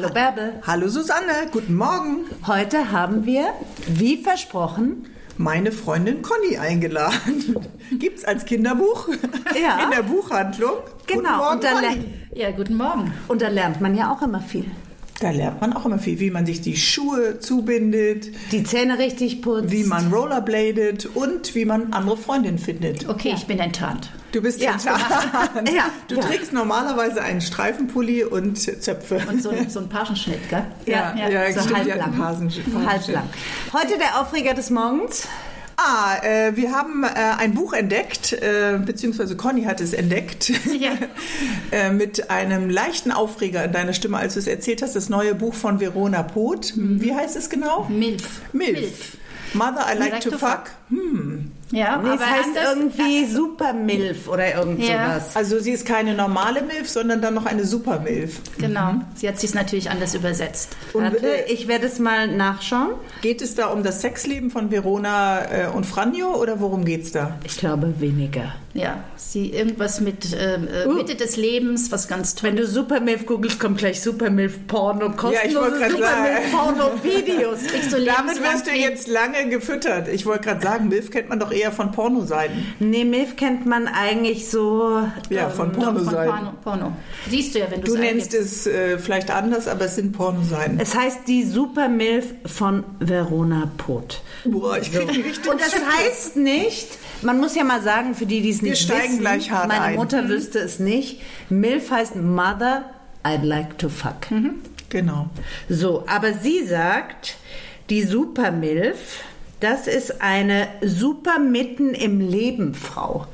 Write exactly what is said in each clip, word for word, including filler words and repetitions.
Hallo Bärbel. Hallo Susanne, guten Morgen. Heute haben wir, wie versprochen, meine Freundin Conny eingeladen. Gibt's als Kinderbuch ja. in der Buchhandlung. Genau. Guten Morgen, und da Conny. Ja, guten Morgen. Und da lernt man ja auch immer viel. Da lernt man auch immer viel, wie man sich die Schuhe zubindet, die Zähne richtig putzt, wie man rollerbladet und wie man andere Freundinnen findet. Okay, ja. ich bin enttarnt. Du bist ja. enttarnt. Ja. Du ja. trägst normalerweise einen Streifenpulli und Zöpfe. Und so, so ein Pagenschnitt, gell? Ja, ja, ja, so stimmt, halblang. Pagenschnitt. halblang. Heute der Aufreger des Morgens. Ah, äh, wir haben äh, ein Buch entdeckt, äh, beziehungsweise Conny hat es entdeckt, ja. äh, mit einem leichten Aufreger in deiner Stimme, als du es erzählt hast, das neue Buch von Verona Poth. Mhm. Wie heißt es genau? Milf. Milf. Milf. Mother, I like, like to, to fuck. fuck. Hm. Ja, nee, aber es heißt anders, irgendwie ja. Super-Milf oder irgend Ja. sowas. Also sie ist keine normale Milf, sondern dann noch eine Super-Milf. Genau, mhm. sie hat sich natürlich anders übersetzt. Und Warte, ich werde es mal nachschauen. Geht es da um das Sexleben von Verona äh, und Franjo oder worum geht es da? Ich glaube weniger. Ja, sie irgendwas mit äh, uh. Mitte des Lebens, was ganz toll. Wenn du Supermilf googelst, kommt gleich Supermilf-Porno, kostenlose ja, Supermilf-Porno-Videos. Damit wirst du jetzt lange gefüttert. Ich wollte gerade sagen, Milf kennt man doch eher von Pornoseiten. Nee, Milf kennt man eigentlich so... Ja, von Pornoseiten. Porno, Porno. Siehst du ja, wenn du Du es nennst es äh, vielleicht anders, aber es sind Pornoseiten. Es heißt die Supermilf von Verona Poth. Boah, ich krieg die richtig. Und das heißt nicht... Man muss ja mal sagen, für die, die es nicht wissen, Wir steigen gleich hart meine ein. Mutter wüsste es nicht. Milf heißt Mother, I'd like to fuck. Mhm. Genau. So, aber sie sagt, die Supermilf, das ist eine super mitten im Leben Frau.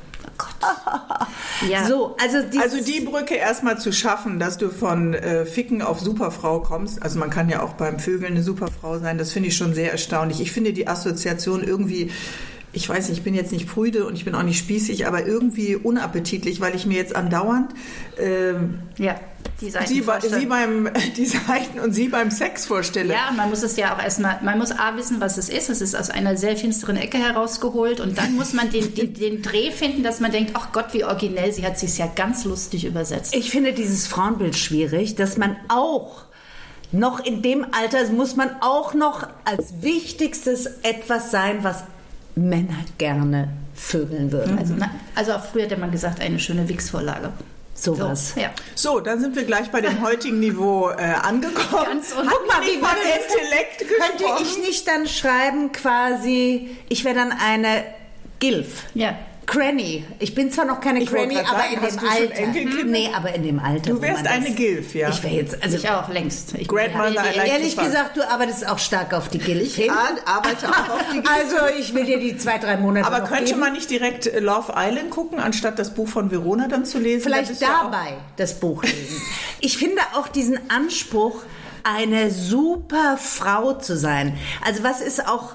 Ja. So, also, also die Brücke erstmal zu schaffen, dass du von äh, Ficken auf Superfrau kommst. Also man kann ja auch beim Vögeln eine Superfrau sein. Das finde ich schon sehr erstaunlich. Ich finde die Assoziation irgendwie... Ich weiß nicht, ich bin jetzt nicht prüde und ich bin auch nicht spießig, aber irgendwie unappetitlich, weil ich mir jetzt andauernd ähm, ja, die, Seiten sie, sie beim die Seiten und sie beim Sex vorstelle. Ja, und man muss es ja auch erstmal, man muss A wissen, was es ist. Es ist aus einer sehr finsteren Ecke herausgeholt und dann muss man den, den, den Dreh finden, dass man denkt, ach Gott, wie originell, sie hat sich ja ganz lustig übersetzt. Ich finde dieses Frauenbild schwierig, dass man auch noch in dem Alter, muss man auch noch als wichtigstes etwas sein, was Männer gerne vögeln würden. Also, also auch früher hätte man gesagt, eine schöne Wix-Vorlage. Sowas. So, ja. So, dann sind wir gleich bei dem heutigen Niveau äh, angekommen. Ganz Guck mal, wie war der Intellekt gesprochen? Könnte ich nicht dann schreiben quasi, ich wäre dann eine Gilf. Ja. Granny. Ich bin zwar noch keine Ich Granny, wollte aber gerade in sagen, dem hast du schon Alter. Enkelkinder? Nee, aber in dem Alter. Du wo wärst man eine das- Gilf, ja. Ich wäre jetzt, also Ich auch längst. Ich Grandmother, habe I like ehrlich to fuck. gesagt, du arbeitest auch stark auf die Gilf hin. Ja, arbeite auch auf die Gilf. Also ich will dir die zwei, drei Monate Aber noch könnte geben. man nicht direkt äh, Love Island gucken, anstatt das Buch von Verona dann zu lesen? Da Vielleicht bist du ja auch- dabei das Buch lesen. Ich finde auch diesen Anspruch, eine super Frau zu sein. Also was ist auch,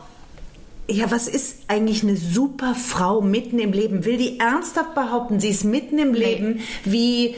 ja, was ist eigentlich eine super Frau mitten im Leben? Will die ernsthaft behaupten, sie ist mitten im Leben wie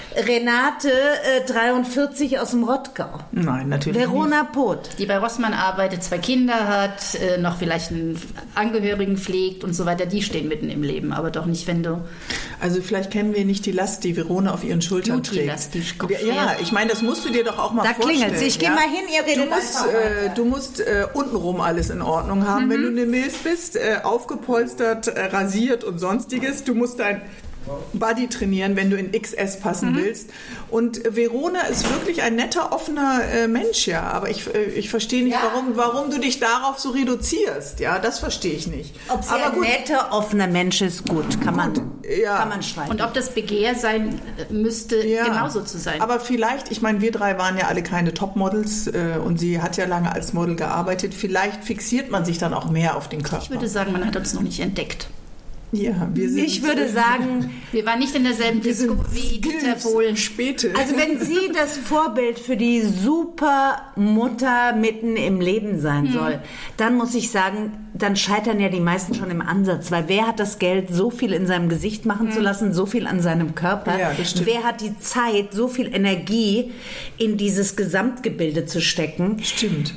Renate äh, dreiundvierzig aus dem Rottgau? Nein, natürlich Verona Poth. Die bei Rossmann arbeitet, zwei Kinder hat, äh, noch vielleicht einen Angehörigen pflegt und so weiter, die stehen mitten im Leben, aber doch nicht, wenn du... nicht. Also vielleicht kennen wir nicht die Last, die Verona auf ihren Schultern trägt. Beauty-Last, die Kopf- Ja, ich meine, das musst du dir doch auch mal Da vorstellen. klingelt's. Ich geh ja? mal hin, ihr redet Du musst, einfach äh, du musst äh, untenrum alles in Ordnung haben, Mhm. wenn du eine Milf bist, äh, aufgepolstert, äh, rasiert und sonstiges. Du musst dein Body trainieren, wenn du in X S passen Mhm. willst. Und Verona ist wirklich ein netter, offener äh, Mensch, ja. Aber ich, äh, ich verstehe nicht, Ja. warum, warum du dich darauf so reduzierst. Ja, das verstehe ich nicht. Ob sie Aber ein gut, netter, offener Mensch ist, gut, kann man, ja. kann man streiten. Und ob das Begehr sein äh, müsste, Ja. genauso zu sein. Aber vielleicht, ich meine, wir drei waren ja alle keine Topmodels äh, und sie hat ja lange als Model gearbeitet. Vielleicht fixiert man sich dann auch mehr auf den Körper. Ich würde sagen, man hat uns noch nicht entdeckt. ja, wir sind, Ich würde sagen, Wir waren nicht in derselben Disco wie Dieter Bohlen. Späte. also wenn sie das Vorbild für die super Mutter mitten im Leben sein soll, dann muss ich sagen, dann scheitern ja die meisten schon im Ansatz, weil wer hat das Geld, so viel in seinem Gesicht machen zu lassen, so viel an seinem Körper? Ja, das stimmt. Wer hat die Zeit, so viel Energie in dieses Gesamtgebilde zu stecken? Stimmt.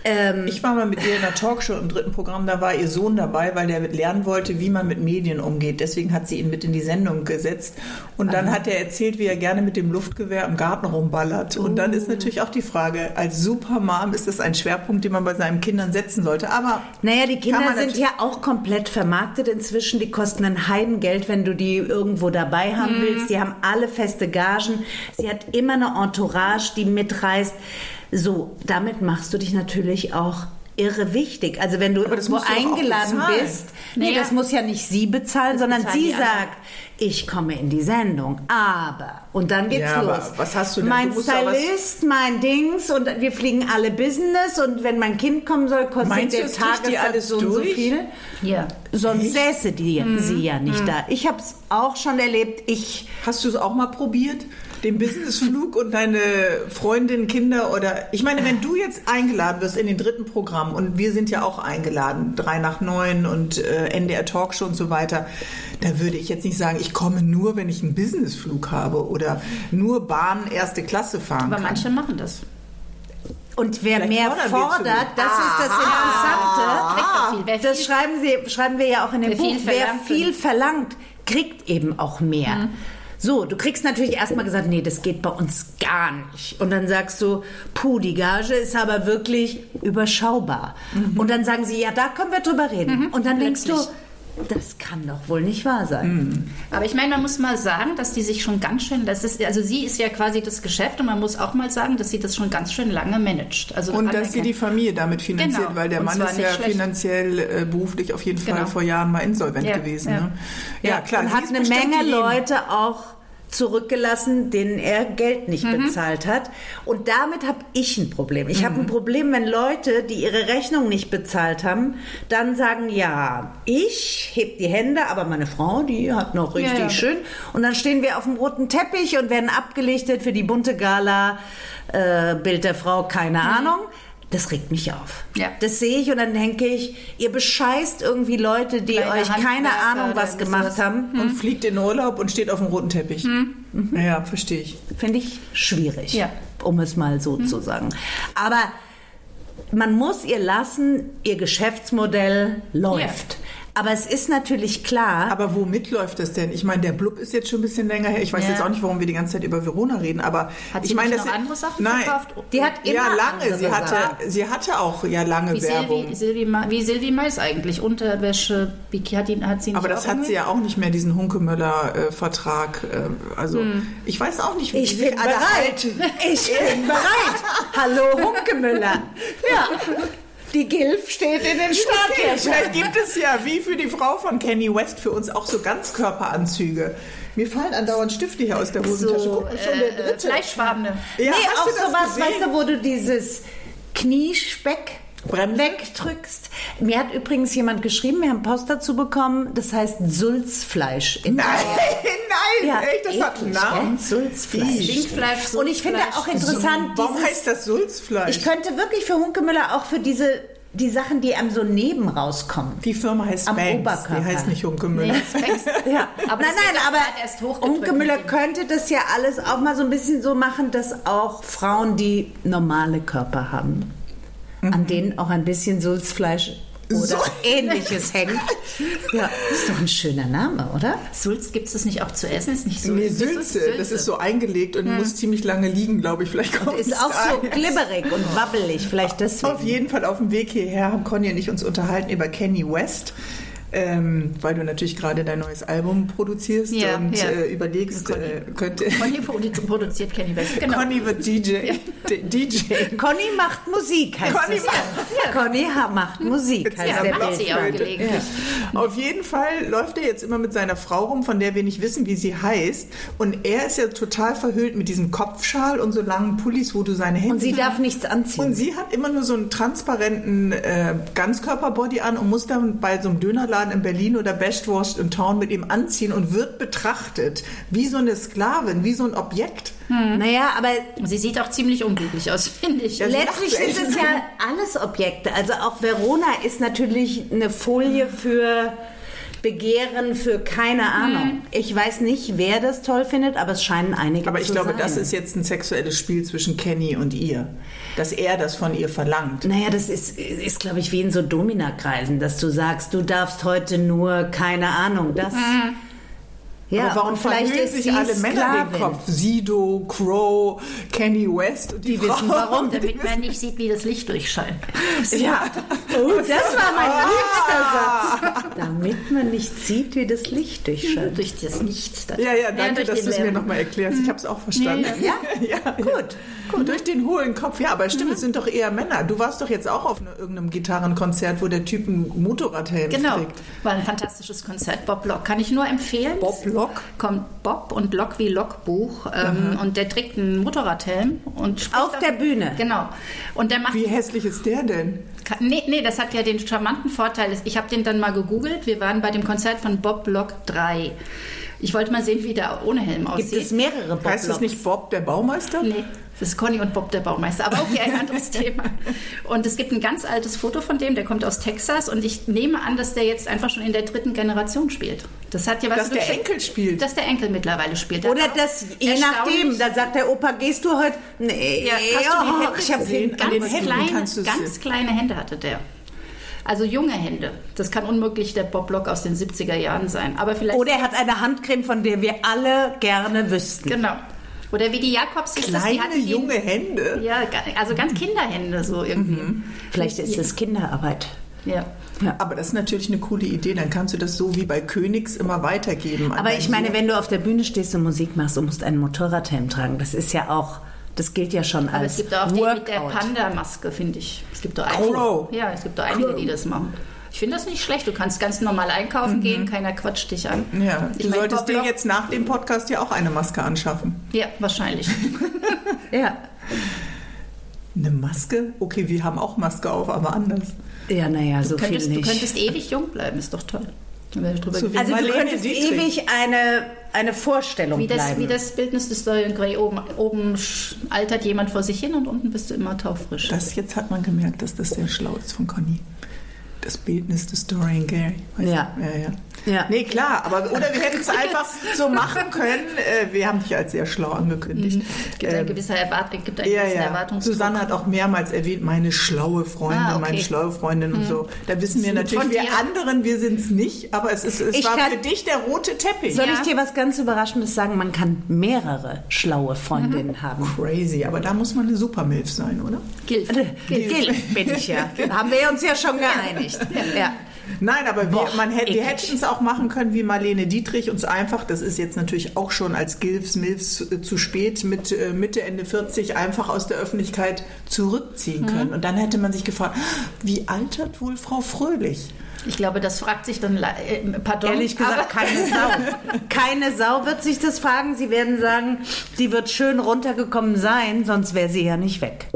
Ähm, ich war mal mit ihr in einer Talkshow im dritten Programm, da war ihr Sohn dabei, weil der lernen wollte, wie man mit Medien umgeht. Deswegen hat sie ihn mit in die Sendung gesetzt. Und dann aha. hat er erzählt, wie er gerne mit dem Luftgewehr im Garten rumballert. Und uh. dann ist natürlich auch die Frage, als Supermom ist das ein Schwerpunkt, den man bei seinen Kindern setzen sollte. Aber naja, die Kinder sind ja auch komplett vermarktet inzwischen. Die kosten ein Heidengeld, wenn du die irgendwo dabei haben mhm. willst. Die haben alle feste Gagen. Sie hat immer eine Entourage, die mitreist. So, damit machst du dich natürlich auch irre wichtig. Also wenn du irgendwo eingeladen bist, nee, naja. das muss ja nicht sie bezahlen, das sondern bezahlen sie sagt, ich komme in die Sendung, aber, und dann geht's ja, los. Was hast du denn? Mein du Stylist, mein Dings und wir fliegen alle Business und wenn mein Kind kommen soll, kostet Meinst der Tagessatz so und so viel. Ja. Sonst säße die, mhm. sie ja nicht mhm. da. Ich habe es auch schon erlebt. Ich Hast du es auch mal probiert? Den Businessflug und deine Freundin, Kinder oder... Ich meine, wenn du jetzt eingeladen wirst in den dritten Programm und wir sind ja auch eingeladen, drei nach neun und äh, N D R Talkshow und so weiter, da würde ich jetzt nicht sagen, ich komme nur, wenn ich einen Businessflug habe oder nur Bahn erste Klasse fahren Aber kann. manche machen das. Und wer Vielleicht mehr fordert, das ah, ist das Interessante. Ah, das schreiben, sie, schreiben wir ja auch in dem wer Buch. Viel wer viel verlangt, kriegt eben auch mehr. Mhm. So, du kriegst natürlich erstmal gesagt, nee, das geht bei uns gar nicht. Und dann sagst du, puh, die Gage ist aber wirklich überschaubar. Mhm. Und dann sagen sie, ja, da können wir drüber reden. Mhm. Und dann Plötzlich. denkst du, das kann doch wohl nicht wahr sein. Mhm. Aber ich meine, man muss mal sagen, dass die sich schon ganz schön, das ist, also sie ist ja quasi das Geschäft und man muss auch mal sagen, dass sie das schon ganz schön lange managt. Also und dass sie die Familie damit finanziert, genau. weil der und Mann ist ja schlecht. finanziell, äh, beruflich auf jeden Fall genau. vor Jahren mal insolvent ja, gewesen. Ja, ne? ja, ja klar. Und hat eine Menge Leute auch zurückgelassen, denen er Geld nicht mhm. bezahlt hat. Und damit habe ich ein Problem. Ich mhm. habe ein Problem, wenn Leute, die ihre Rechnung nicht bezahlt haben, dann sagen, ja, ich heb die Hände, aber meine Frau, die hat noch richtig ja, ja. schön. Und dann stehen wir auf dem roten Teppich und werden abgelichtet für die bunte Gala, äh, Bild der Frau, keine mhm. Ahnung. Das regt mich auf. Ja. Das sehe ich und dann denke ich, ihr bescheißt irgendwie Leute, die Kleine euch keine Ahnung was gemacht was. haben. Und hm. fliegt in Urlaub und steht auf dem roten Teppich. Hm. Mhm. Ja, verstehe ich. Finde ich schwierig, ja. um es mal so hm. zu sagen. Aber man muss ihr lassen, ihr Geschäftsmodell läuft. Ja. Aber es ist natürlich klar... Aber womit läuft das denn? Ich meine, der Blub ist jetzt schon ein bisschen länger her. Ich weiß ja. jetzt auch nicht, warum wir die ganze Zeit über Verona reden, aber... Hat sie ich meine, nicht das noch andere Sachen nein, verkauft? Die hat immer ja, lange. Sie hatte, sie hatte auch ja lange wie Werbung. Silvi, Silvi, wie Silvi Mais eigentlich. Unterwäsche, hat, ihn, hat sie nicht Aber das hat sie ja auch nicht mehr, diesen Hunkemöller-Vertrag. Äh, also, hm. ich weiß auch nicht, wie ich bin bereit. Halten. Ich bin bereit. Hallo, Hunkemöller. Ja. Die Gilf steht in den Startlöchern. Vielleicht gibt es ja, wie für die Frau von Kanye West, für uns auch so Ganzkörperanzüge. Mir fallen andauernd Stifte hier aus der Hosentasche. So, Guck, schon der dritte. Fleischfarbene. Ja, nee, auch sowas, weißt du, wo du dieses Kniespeck Bremse wegdrückst. Mir hat übrigens jemand geschrieben, wir haben Post dazu bekommen, das heißt Sulzfleisch. Nein, nein, ja, echt, das hat einen Namen. Sulzfleisch. Stinkfleisch, Sulzfleisch. Und ich finde auch interessant, so, warum dieses, heißt das Sulzfleisch? Ich könnte wirklich für Hunkemöller auch für diese die Sachen, die einem so neben rauskommen. Die Firma heißt Spanx, die heißt nicht Hunkemöller. Nee, ja. aber nein, nein, aber erst Hunkemöller könnte das ja alles auch mal so ein bisschen so machen, dass auch Frauen, die normale Körper haben, an denen auch ein bisschen Sulzfleisch oder so ähnliches hängt. Ja, ist doch ein schöner Name, oder? Sulz, gibt es das nicht auch zu essen? Ist nicht Sulz? Nee, Sülze, Sülze. Das ist so eingelegt und hm. muss ziemlich lange liegen, glaube ich. Vielleicht kommt ist auch so glibberig und wabbelig, vielleicht deswegen. Auf jeden Fall auf dem Weg hierher haben Conny und ich uns unterhalten über Kanye West. Ähm, weil du natürlich gerade dein neues Album produzierst ja, und ja. äh, überlegst, Conny, äh, könnte... Conny produziert Kanye West, genau. Conny wird D J. D J. Conny macht Musik, heißt Conny es. Ja. Conny macht Musik, heißt ja, der macht sie auch gelegentlich. Ja. Auf jeden Fall läuft er jetzt immer mit seiner Frau rum, von der wir nicht wissen, wie sie heißt. Und er ist ja total verhüllt mit diesem Kopfschal und so langen Pullis, wo du seine Hände... Und sie darf nichts anziehen. Und sie hat immer nur so einen transparenten äh, Ganzkörperbody an und muss dann bei so einem Dönerladen in Berlin oder Best Wurst in Town mit ihm anziehen und wird betrachtet wie so eine Sklavin, wie so ein Objekt. Hm. Naja, aber sie sieht auch ziemlich unglücklich aus, finde ich. Ja, letztlich sind es ja alles Objekte. Also auch Verona ist natürlich eine Folie für Begehren für keine Ahnung. Ich weiß nicht, wer das toll findet, aber es scheinen einige Aber ich zu glaube, sein. das ist jetzt ein sexuelles Spiel zwischen Kenny und ihr. Dass er das von ihr verlangt. Naja, das ist, ist glaube ich, wie in so Domina-Kreisen, dass du sagst, du darfst heute nur, keine Ahnung, das... Mhm. Ja, aber warum und vielleicht verhüllen ist sich sie alle Männer Sklavin. den Kopf? Sido, Crow, Kanye West. Und die, Die wissen Frauen, warum. die Damit wissen- man nicht sieht, wie das Licht durchscheint. Ja, oh, das war mein Ah. liebster Satz. Damit man nicht sieht, wie das Licht durchscheint. Durch das Nichts. Da. Ja, ja, danke, durch dass den du es mir Lärm. nochmal erklärst. Ich habe es auch verstanden. Ja? ja, Gut. Gut, durch den hohlen Kopf. Ja, aber stimmt, es sind doch eher Männer. Du warst doch jetzt auch auf ne, irgendeinem Gitarrenkonzert, wo der Typ einen Motorradhelm Genau, trägt. war ein fantastisches Konzert. Bob Lock kann ich nur empfehlen. Bob Lock? Kommt Bob und Lock wie Lockbuch ähm, und der trägt einen Motorradhelm und spricht Auf der Bühne. Genau. Und der macht Wie hässlich ist der denn? Nee, nee, das hat ja den charmanten Vorteil. Ich habe den dann mal gegoogelt. Wir waren bei dem Konzert von Bob Lock drei. Ich wollte mal sehen, wie der ohne Helm aussieht. Gibt es mehrere Bob Heißt das nicht Bob der Baumeister? Nee, das ist Conny und Bob der Baumeister. Aber okay, ein anderes Thema. Und es gibt ein ganz altes Foto von dem, der kommt aus Texas. Und ich nehme an, dass der jetzt einfach schon in der dritten Generation spielt. Das hat ja was Dass der mit- Enkel spielt. Dass der Enkel mittlerweile spielt. Der Oder hat auch das, je nachdem, erstaunlich- da sagt der Opa, gehst du heute? Nee, Ja, hast du die oh, Hände ich habe gesehen? An den Ganz, Händen kleine, kannst du es ganz sehen. kleine Hände hatte der. Also junge Hände. Das kann unmöglich der Bob Lock aus den siebziger Jahren sein. Aber vielleicht. Oder er hat eine Handcreme, von der wir alle gerne wüssten. Genau. Oder wie die Jakobs ist das, die Kleine, hatten die, junge Hände. Ja, ga- also ganz Kinderhände so irgendwie. Vielleicht ist es Kinderarbeit. Ja. Aber das ist natürlich eine coole Idee. Dann kannst du das so wie bei Königs immer weitergeben. an Aber deinen ich meine, Sohn. wenn du auf der Bühne stehst und Musik machst und musst einen Motorradhelm tragen, das ist ja auch, das gilt ja schon Aber als es gibt auch die mit der Workout. Panda-Maske, finde ich. Es gibt doch einige, Crow. ja, es gibt doch einige, die das machen. Ich finde das nicht schlecht. Du kannst ganz normal einkaufen gehen, keiner quatscht dich an. Ja, Ich du mein, solltest Bob dir Lock- jetzt nach dem Podcast ja auch eine Maske anschaffen. Ja, wahrscheinlich. Ja. Eine Maske? Okay, wir haben auch Maske auf, aber anders. Ja, naja, so Du könntest, viel du nicht. könntest ewig jung bleiben, ist doch toll. Wenn wir drüber So wie- Also du Marlene könntest Dietrich. ewig eine, eine Vorstellung Wie das, bleiben. wie das Bildnis des Dorian Gray. Oben, oben sch- altert jemand vor sich hin und unten bist du immer taufrisch. Das jetzt hat man gemerkt, dass das sehr schlau ist von Conny. Das Bildnis des Dorian Gray. Weißt Ja. du? ja, ja. Ja. Nee, klar, aber oder wir hätten es einfach so machen können. Äh, wir haben dich als sehr schlau angekündigt. Es gibt eine Ähm, gewisse Erwartung, gibt einen Ja, gewissen ja. Erwartungsdruck. Susanne hat auch mehrmals erwähnt, meine schlaue Freundin, Ah, okay. meine schlaue Freundin und so. Da wissen wir Von natürlich, wir dir. anderen, wir sind es nicht, aber es, ist, es Ich war kann- für dich der rote Teppich. Soll Ja. ich dir was ganz Überraschendes sagen? Man kann mehrere schlaue Freundinnen haben. Crazy, aber da muss man eine Supermilf sein, oder? Gilf. Gil bin ich ja. Da haben wir uns ja schon geeinigt. Ja. Nein, aber wir, Boah, man hätte, wir eklig. hätten es auch machen können wie Marlene Dietrich, uns einfach, das ist jetzt natürlich auch schon als Gilfs, Milfs äh, zu spät, mit äh, Mitte, Ende vierzig einfach aus der Öffentlichkeit zurückziehen können. Und dann hätte man sich gefragt, wie altert wohl Frau Fröhlich? Ich glaube, das fragt sich dann, äh, pardon, Ehrlich gesagt, aber- keine Sau. Keine Sau wird sich das fragen. Sie werden sagen, die wird schön runtergekommen sein, sonst wäre sie ja nicht weg.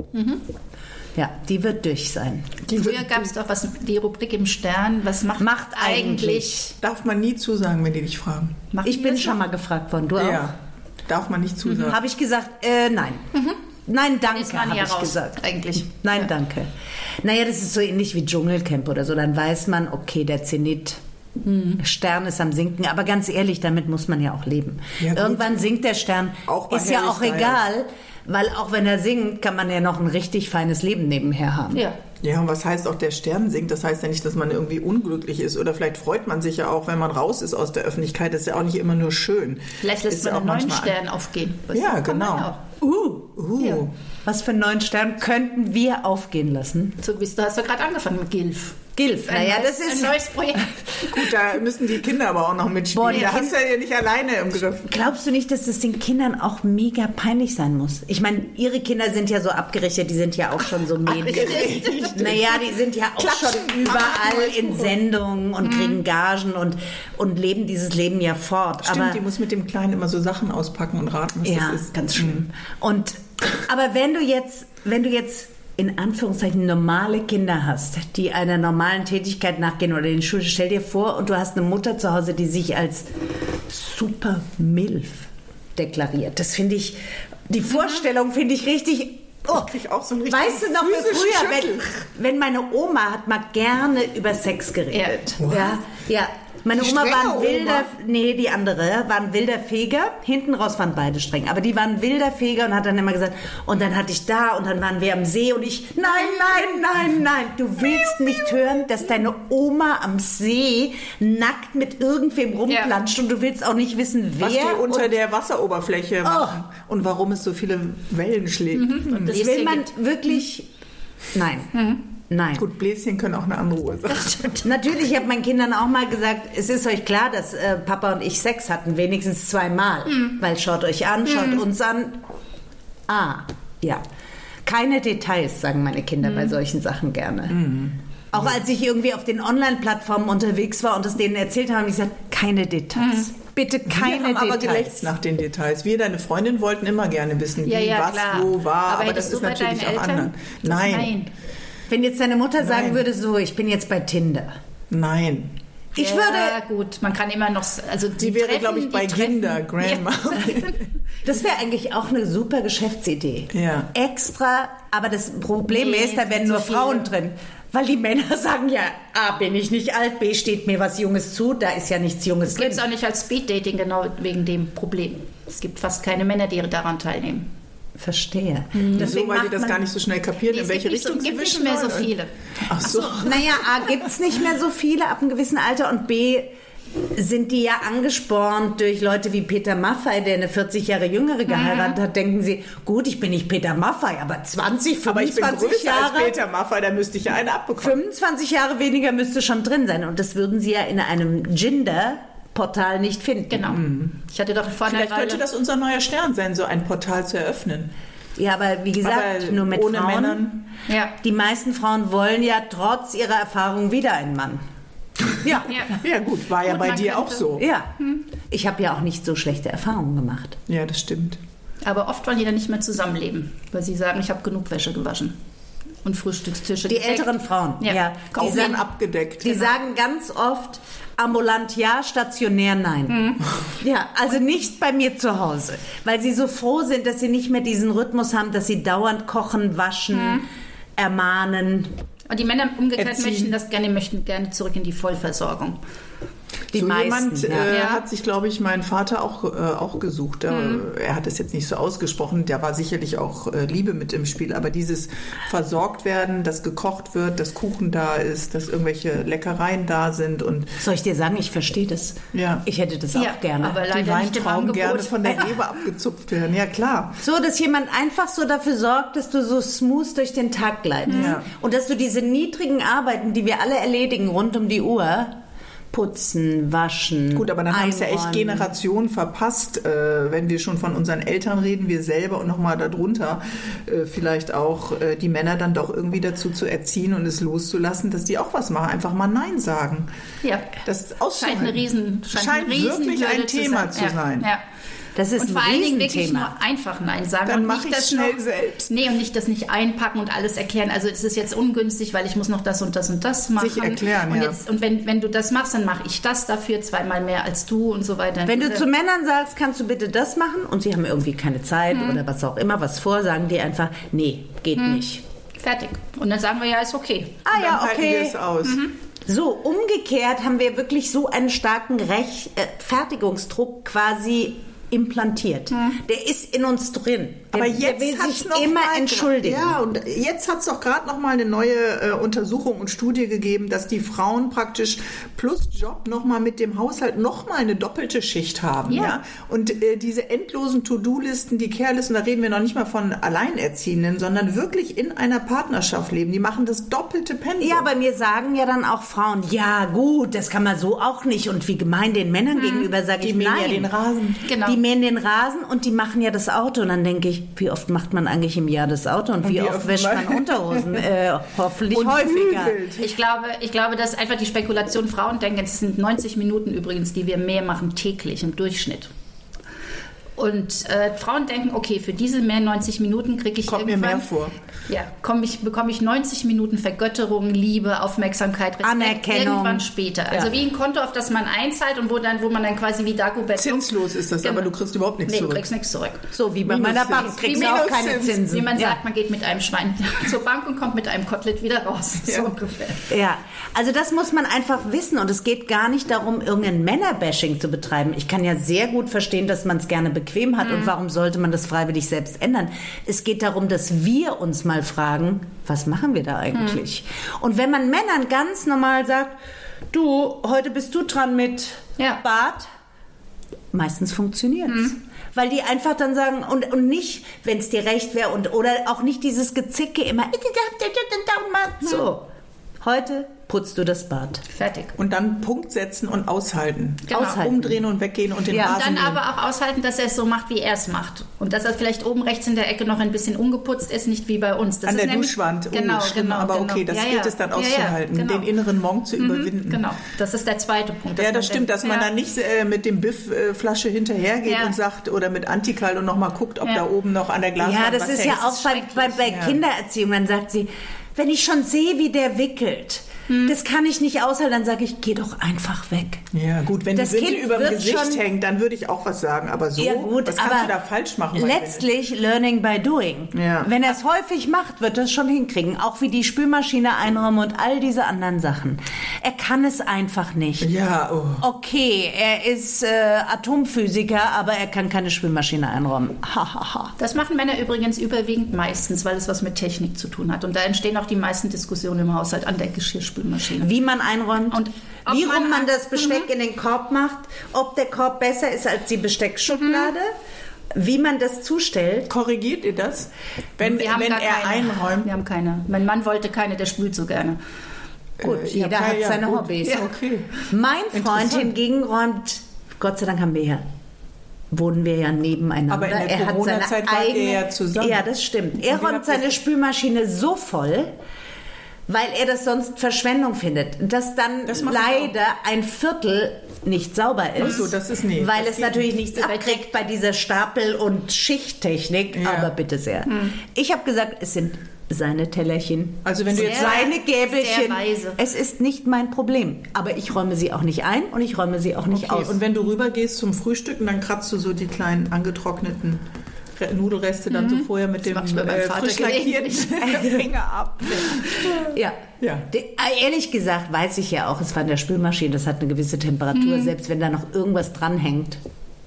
Ja, die wird durch sein. Die Früher wird- gab es doch was, die Rubrik im Stern, was macht, Macht eigentlich. Darf man nie zusagen, wenn die dich fragen. Machen Ich die bin das schon noch? mal gefragt worden. Du auch? Ja, darf man nicht zusagen. Habe ich gesagt, äh, nein. Nein, Dann ist danke, man habe ja ich raus, gesagt. eigentlich. Nein, Ja. danke. Naja, das ist so ähnlich wie Dschungelcamp oder so. Dann weiß man, okay, der Zenit. Stern ist am Sinken, aber ganz ehrlich, damit muss man ja auch leben. Ja, gut. Irgendwann sinkt der Stern. Auch bei ist ja Harry auch Styles. egal, weil auch wenn er singt, kann man ja noch ein richtig feines Leben nebenher haben. Ja. Ja, und was heißt auch, der Stern sinkt? Das heißt ja nicht, dass man irgendwie unglücklich ist. Oder vielleicht freut man sich ja auch, wenn man raus ist aus der Öffentlichkeit. Das ist ja auch nicht immer nur schön. Vielleicht lässt Ist man ja einen auch neuen manchmal- Stern aufgehen. Weißt Ja, du, kann man genau. auch. Uh, Uh. Ja. was für einen neuen Stern könnten wir aufgehen lassen? So, du hast doch gerade angefangen mit Gilf. Gilf, Ein naja, neues, das ist... ein neues Projekt. Gut, da müssen die Kinder aber auch noch mitspielen. Boah, die da Kinder- hast du ja nicht alleine im Griff. Glaubst du nicht, dass das den Kindern auch mega peinlich sein muss? Ich meine, ihre Kinder sind ja so abgerichtet, die sind ja auch schon so Medien. Naja, die sind ja auch Klatschen. schon überall in Sendungen und kriegen Gagen und, und leben dieses Leben ja fort. Stimmt, aber die muss mit dem Kleinen immer so Sachen auspacken und raten, was ja, das ist. ganz schlimm. Und aber wenn du jetzt, wenn du jetzt in Anführungszeichen normale Kinder hast, die einer normalen Tätigkeit nachgehen oder in die Schule, stell dir vor, und du hast eine Mutter zu Hause, die sich als Super Milf deklariert. Das finde ich, die Vorstellung finde ich richtig. Oh, Ich krieg auch so einen richtigen weißt du noch, wie physischen früher, Schüttel. wenn, wenn meine Oma hat mal gerne über Sex geredet. Ja. Ja, ja. Meine Die Oma war strenge ein wilder, Oma? nee, die andere, war ein wilder Feger. Hinten raus waren beide streng. Aber die waren ein wilder Feger und hat dann immer gesagt, und dann hatte ich da und dann waren wir am See und ich, nein, nein, nein, nein, du willst nicht hören, dass deine Oma am See nackt mit irgendwem rumplanscht und du willst auch nicht wissen, wer. Was die unter und der Wasseroberfläche machen und warum es so viele Wellen schlägt. Mhm. das will man wirklich, nein. Mhm. Nein. Gut, Bläschen können auch eine andere Ursache sein. Natürlich, ich habe meinen Kindern auch mal gesagt, es ist euch klar, dass äh, Papa und ich Sex hatten, wenigstens zweimal. Mhm. Weil schaut euch an, schaut mhm. uns an. Ah, ja. Keine Details, sagen meine Kinder mhm. bei solchen Sachen gerne. Mhm. Auch ja. als ich irgendwie auf den Online-Plattformen unterwegs war und es denen erzählt habe, habe ich gesagt, keine Details. Mhm. Bitte keine Wir haben Details. aber gelächzt nach den Details. Wir, deine Freundin, wollten immer gerne wissen, wie, ja, ja, was, klar. wo war. Aber, aber das ist natürlich auch anders. Nein. Nein. Wenn jetzt deine Mutter sagen Nein. würde, so, ich bin jetzt bei Tinder. Nein. Ich ja, würde... gut, man kann immer noch... Also Sie wäre, glaube ich, bei Kinder, Treffen, Grandma. Ja. Das wäre eigentlich auch eine super Geschäftsidee. Ja. Extra, aber das Problem Nee, ist, da werden so nur viele. Frauen drin. Weil die Männer sagen ja, A, bin ich nicht alt, B, steht mir was Junges zu, da ist ja nichts Junges Das drin. gibt es auch nicht als Speeddating, genau wegen dem Problem. Es gibt fast keine Männer, die daran teilnehmen. Verstehe. Mhm. Deswegen So, weil die macht das man- gar nicht so schnell kapieren, Nee, in es welche gibt nicht so- Richtung sie gibt nicht wischen mehr so wollen. viele. Ach so. Naja, A, gibt es nicht mehr so viele ab einem gewissen Alter und B, sind die ja angespornt durch Leute wie Peter Maffay, der eine vierzig Jahre jüngere geheiratet hat, denken sie, gut, ich bin nicht Peter Maffay, aber zwanzig, Aber ich bin fünfundzwanzig größer als Jahre, Peter Maffay, da müsste ich ja einen abbekommen. fünfundzwanzig Jahre weniger müsste schon drin sein und das würden sie ja in einem Gender-Portal nicht finden. Genau. Ich hatte doch vor einer Vielleicht könnte Weile- das unser neuer Stern sein, so ein Portal zu eröffnen. Ja, aber wie gesagt, Aber nur mit ohne Frauen. Männern. Ja. Die meisten Frauen wollen ja trotz ihrer Erfahrung wieder einen Mann. Ja. Ja. Ja gut, war ja Gut, bei man dir könnte- auch so. Ja. Ich habe ja auch nicht so schlechte Erfahrungen gemacht. Ja, das stimmt. Aber oft wollen die dann nicht mehr zusammenleben, weil sie sagen, ich habe genug Wäsche gewaschen und Frühstückstische Die gedeckt. älteren Frauen, ja. Ja. Die, Auch sagen, dann abgedeckt. die sagen ganz oft, ambulant ja, stationär nein. Ja, also nicht bei mir zu Hause. Weil sie so froh sind, dass sie nicht mehr diesen Rhythmus haben, dass sie dauernd kochen, waschen, ermahnen. Und die Männer umgekehrt Erziehen. möchten das gerne, möchten gerne zurück in die Vollversorgung. Die so meisten. jemand ja. äh, Ja. hat sich, glaube ich, mein Vater auch, äh, auch gesucht. Da, Er hat es jetzt nicht so ausgesprochen, da war sicherlich auch äh, Liebe mit im Spiel, aber dieses versorgt werden, dass gekocht wird, dass Kuchen da ist, dass irgendwelche Leckereien da sind und Soll ich dir sagen, ich verstehe das. Ja. Ich hätte das Ja, auch gerne. aber die leider nicht im Weintrauben gerne Angebot. von der Leber abgezupft werden. Ja, klar. So, dass jemand einfach so dafür sorgt, dass du so smooth durch den Tag gleitest. Ja. Und dass du diese niedrigen Arbeiten, die wir alle erledigen rund um die Uhr, putzen, waschen, Gut, aber dann haben es ja echt einräumen. Generationen verpasst, äh, wenn wir schon von unseren Eltern reden, wir selber und nochmal darunter äh, vielleicht auch äh, die Männer dann doch irgendwie dazu zu erziehen und es loszulassen, dass die auch was machen, einfach mal Nein sagen. Ja. Das auszuhalten. Scheint, eine Riesen, scheint, Scheint eine Riesen wirklich ein Thema zu ja. sein. Ja. Das ist Und ein vor allen Dingen wirklich Riesenthema. nur einfach Nein sagen. Dann und mach nicht ich's das schnell noch, selbst. Nee, und nicht das nicht einpacken und alles erklären. Also es ist jetzt ungünstig, weil ich muss noch das und das und das machen. Sich erklären, und ja. Jetzt, und wenn, wenn du das machst, dann mache ich das dafür, zweimal mehr als du und so weiter. Wenn du Diese- zu Männern sagst, kannst du bitte das machen und sie haben irgendwie keine Zeit oder was auch immer, was vor, sagen die einfach, nee, geht nicht. Fertig. Und dann sagen wir, ja, ist okay. Ah Dann ja, halten wir okay. es aus. So, umgekehrt haben wir wirklich so einen starken Rech äh, Fertigungsdruck quasi implantiert. Der ist in uns drin. Der, Aber jetzt der will hat's sich noch immer mal- entschuldigen. Ja, und jetzt hat es doch gerade noch mal eine neue äh, Untersuchung und Studie gegeben, dass die Frauen praktisch plus Job noch mal mit dem Haushalt noch mal eine doppelte Schicht haben. Ja. Ja. Und äh, diese endlosen To-Do-Listen, die Care-Listen, da reden wir noch nicht mal von Alleinerziehenden, sondern wirklich in einer Partnerschaft leben. Die machen das doppelte Pensum. Ja, bei mir sagen ja dann auch Frauen, ja gut, das kann man so auch nicht. Und wie gemein den Männern gegenüber sage Die ich, mähen nein. ja den Rasen. Genau. Die mähen den Rasen und die machen ja das Auto. Und dann denke ich, wie oft macht man eigentlich im Jahr das Auto? Und, wie, wie oft oft wäscht mal- man Unterhosen? äh, hoffentlich Und häufiger. bügelt. Ich glaube, ich glaube, dass einfach die Spekulation Frauen denken, es sind neunzig Minuten übrigens, die wir mehr machen täglich im Durchschnitt. Und äh, Frauen denken, okay, für diese mehr neunzig Minuten kriege ich Kommt irgendwann... mir mehr vor. Ja, komm ich, bekomme ich neunzig Minuten Vergötterung, Liebe, Aufmerksamkeit, Respekt, Anerkennung. irgendwann später. Also Ja. wie ein Konto, auf das man einzahlt und wo, dann, wo man dann quasi wie Dagobert... Zinslos ist das, Genau. aber du kriegst überhaupt nichts nee, zurück. du kriegst nichts zurück. So wie bei Minuszins. meiner Bank kriegst Wie du auch keine Minuszins. Zinsen. Wie man ja. sagt, man geht mit einem Schwein zur Bank und kommt mit einem Kotelett wieder raus. Ja. So ungefähr. Ja, also das muss man einfach wissen und es geht gar nicht darum, irgendein Männerbashing zu betreiben. Ich kann ja sehr gut verstehen, dass man es gerne bequem hat und warum sollte man das freiwillig selbst ändern. Es geht darum, dass wir uns mal fragen, was machen wir da eigentlich? Und wenn man Männern ganz normal sagt, du, heute bist du dran mit Ja. Bad, meistens funktioniert's. Weil die einfach dann sagen, und, und nicht, wenn es dir recht wäre, und oder auch nicht dieses Gezicke immer, so, heute putzt du das Bad. Fertig. Und dann Punkt setzen und aushalten. Genau. Aushalten. Umdrehen und weggehen und den Ja. Rasen Und dann mähen. aber auch aushalten, dass er es so macht, wie er es macht. Und dass er vielleicht oben rechts in der Ecke noch ein bisschen ungeputzt ist, nicht wie bei uns. Das An ist der nämlich- Duschwand. Oh, Genau, schlimm, genau. aber genau. okay, das Ja, gilt ja. es dann Ja, ja, auszuhalten, genau. den inneren Monk zu überwinden. Genau, das ist der zweite Punkt. dass Ja, man das stimmt, denkt, dass man ja. dann nicht äh, mit dem Biff-Flasche hinterhergeht Ja. und sagt, oder mit Antikal und nochmal guckt, ob Ja. da oben noch an der Glaswand Ja, das was ist hängt. ja auch bei, bei, bei Ja. Kindererziehung. Dann sagt sie, wenn ich schon sehe, wie der wickelt, das kann ich nicht aushalten, dann sage ich, geh doch einfach weg. Ja, gut, wenn Das die Windel Kind über dem wird Gesicht schon- hängt, dann würde ich auch was sagen. Aber so, Ja, gut, was kannst aber du da falsch machen? meine letztlich learning by doing. Ja. Wenn er es häufig macht, wird er es schon hinkriegen. Auch wie die Spülmaschine einräumen und all diese anderen Sachen. Er kann es einfach nicht. Güte? Ja, oh. Okay, er ist äh, Atomphysiker, aber er kann keine Spülmaschine einräumen. Hahaha. Das machen Männer übrigens überwiegend meistens, weil es was mit Technik zu tun hat. Und da entstehen auch die meisten Diskussionen im Haushalt an der Geschirrspülmaschine. Wie man einräumt, Und ob wie man rum man ein- das Besteck in den Korb macht, ob der Korb besser ist als die Besteckschublade, wie man das zustellt. Korrigiert ihr das? Wenn, Wir haben wenn gar er keine. einräumt? Wir haben keine. Mein Mann wollte keine, der spült so gerne. Gut, Äh, jeder ja, hat ja, seine gut. Hobbys. Ja, okay. Mein Freund Interessant. hingegen räumt, Gott sei Dank haben wir ja, wohnen wir ja nebeneinander. Aber in der er hat seine Corona-Zeit wart ihr eigene, ja zusammen. Ja, das stimmt. Er Und wie räumt habt ihr seine das- Spülmaschine so voll, weil er das sonst Verschwendung findet, dass dann Das mache ich leider ein Viertel nicht sauber ist. Ach so, das ist nee, Weil das es geht natürlich nicht. nichts abkriegt bei dieser Stapel- und Schichttechnik. Ja. Aber bitte sehr. Ich habe gesagt, es sind seine Tellerchen. Also wenn du jetzt Sehr- Seine Gäbelchen. sehr weise. Es ist nicht mein Problem. Aber ich räume sie auch nicht ein und ich räume sie auch nicht Okay, aus. und wenn du rübergehst zum Frühstück und dann kratzt du so die kleinen angetrockneten Re- Nudelreste dann so vorher mit dem mach ich bei meinem äh, Vater frisch lackierten Finger ab. ja. Ja. De- äh, ehrlich gesagt weiß ich ja auch, es war in der Spülmaschine, das hat eine gewisse Temperatur, selbst wenn da noch irgendwas dranhängt.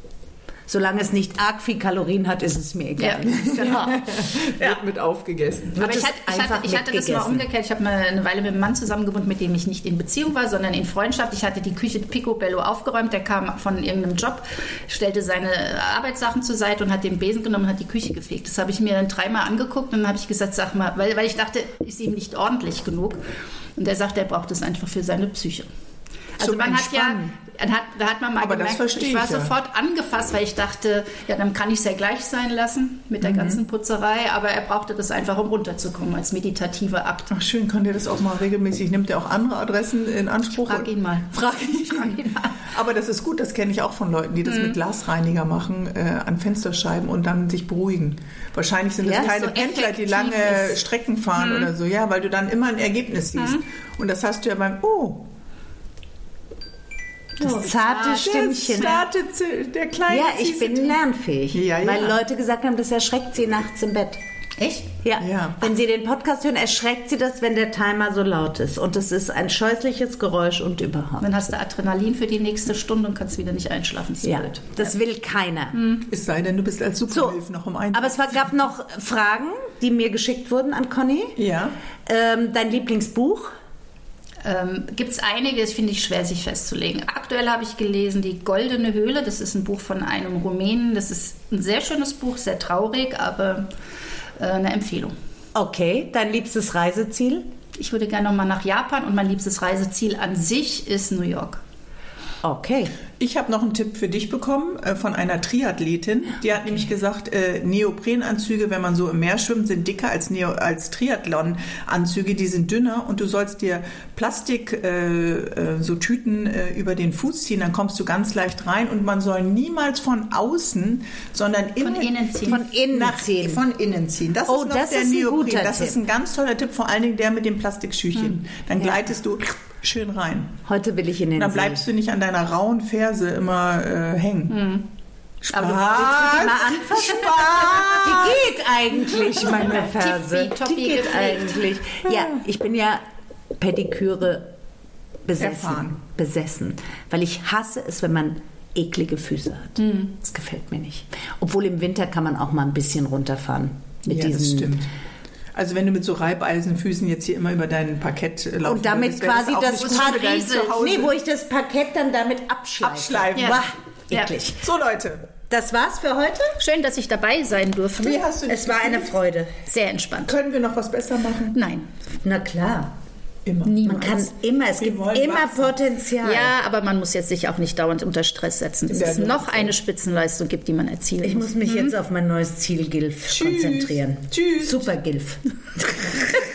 Solange es nicht arg viel Kalorien hat, ist es mir Ja, egal. genau. Wird mit aufgegessen. Wird Aber ich es hatte, ich, einfach hatte, ich hatte das mal mitgegessen. umgekehrt. Ich habe mal eine Weile mit einem Mann zusammen gewohnt, mit dem ich nicht in Beziehung war, sondern in Freundschaft. Ich hatte die Küche picobello aufgeräumt. Der kam von irgendeinem Job, stellte seine Arbeitssachen zur Seite und hat den Besen genommen und hat die Küche gefegt. Das habe ich mir dann dreimal angeguckt und dann habe ich gesagt, sag mal, weil, weil ich dachte, ist ihm nicht ordentlich genug. Und er sagt, er braucht es einfach für seine Psyche. Also Zum man hat ja, Entspannen. dann hat, da hat man mal Aber das gemerkt, verstehe ich war ich ja. sofort angefasst, weil ich dachte, ja, dann kann ich es ja gleich sein lassen mit Mhm. der ganzen Putzerei, aber er brauchte das einfach, um runterzukommen, als meditativer Akt. Ach schön, kann der das auch mal regelmäßig? Nimmt er auch andere Adressen in Anspruch? Frag ihn mal. Frag ihn. Frag ihn mal. Aber das ist gut, das kenne ich auch von Leuten, die das Mhm. mit Glasreiniger machen, äh, an Fensterscheiben und dann sich beruhigen. Wahrscheinlich sind das Ja, keine so Pendler, die effektiv lange ist. Strecken fahren Mhm. oder so, ja, weil du dann immer ein Ergebnis siehst. Und das hast du ja beim, oh, Das zarte der Stimmchen. zarte, Z- der kleine Ja, ich süße bin lernfähig. Ja, ja. Weil Leute gesagt haben, das erschreckt sie nachts im Bett. Echt? Ja. Ja. Wenn sie den Podcast hören, erschreckt sie das, wenn der Timer so laut ist. Und es ist ein scheußliches Geräusch und überhaupt. Dann hast du Adrenalin für die nächste Stunde und kannst wieder nicht einschlafen. Das ist Ja, blöd. das will keiner. Es sei denn, du bist als So, Superhilfe noch im Einsatz. aber es war, gab noch Fragen, die mir geschickt wurden an Conny. Ja. Ähm, dein Lieblingsbuch? Ähm, Gibt es einige, das finde ich schwer, sich festzulegen. Aktuell habe ich gelesen Die Goldene Höhle. Das ist ein Buch von einem Rumänen. Das ist ein sehr schönes Buch, sehr traurig, aber äh, eine Empfehlung. Okay, dein liebstes Reiseziel? Ich würde gerne noch mal nach Japan und mein liebstes Reiseziel an sich ist New York. Okay. Ich habe noch einen Tipp für dich bekommen äh, von einer Triathletin. Die hat nämlich gesagt, äh, Neoprenanzüge, wenn man so im Meer schwimmt, sind dicker als, Neo, als Triathlon-Anzüge. Die sind dünner und du sollst dir Plastik, äh, äh, so Tüten äh, über den Fuß ziehen, dann kommst du ganz leicht rein und man soll niemals von außen, sondern von innen ziehen. Von innen nach, ziehen. Von innen ziehen. Das oh, ist noch das der ist ein Neopren. guter Das Tipp. ist ein ganz toller Tipp, vor allen Dingen der mit dem Plastikschüchchen. Hm. Dann gleitest ja. du schön rein. Heute will ich in den Dann See. bleibst du nicht an deiner rauen Ferse immer äh, hängen. Hm. Spaß. Aber willst du die mal anfassen? Die geht eigentlich, meine Ferse. Tippi, Toppi Die geht gepflegt. eigentlich. Ja, ich bin ja Pediküre besessen. Erfahren. Besessen. Weil ich hasse es, wenn man eklige Füße hat. Mhm. Das gefällt mir nicht. Obwohl im Winter kann man auch mal ein bisschen runterfahren. Mit Ja, das diesen, stimmt. Also wenn du mit so Reibeisenfüßen jetzt hier immer über dein Parkett äh, laufen und damit würdest, wäre quasi auch das nicht gut für dein Paradies- Zuhause. Nee, wo ich das Parkett dann damit abschleife. Abschleifen. Ja. Bah, Ja. eklig. So Leute, Das war's für heute. Schön, dass ich dabei sein durfte. wie hast du dich Es war eine gefühlt? Freude. Sehr entspannt. Können wir noch was besser machen? Nein, Na klar. Immer. niemals. Man kann immer, es Wir gibt wollen immer wachsen. Potenzial. Ja, aber man muss jetzt sich auch nicht dauernd unter Stress setzen. Es Ja, ist das noch ist eine Spitzenleistung gibt, die man erzielen Ich muss mich jetzt auf mein neues Ziel Gilf Tschüss. konzentrieren. Tschüss. Super Gilf.